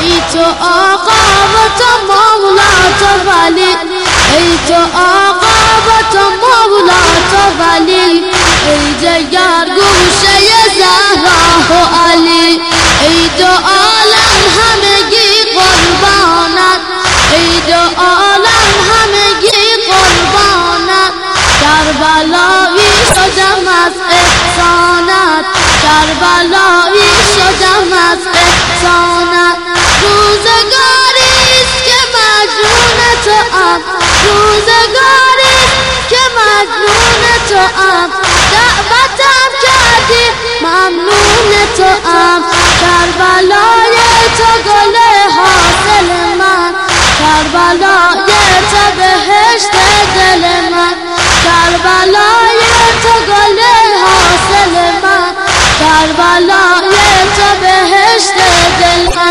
ای تو آقا و تو مولا تو ولی ای تو آقا و تو مولا تو ولی ای جگر گوشه زهرا و علی ای دو عالم همگی قربانت ای دو عالم همگی قربانت کربلایی شدم از احسانت کربلایی شدم از احسانت روزگاریست که مجنون توام روزگاریست که مجنون توام دعوتم کردی ممنون توام کربلای تو گل حاصل من کربلای تو بهشت دل من کربلای تو گل حاصل من کربلای تو بهشت دل من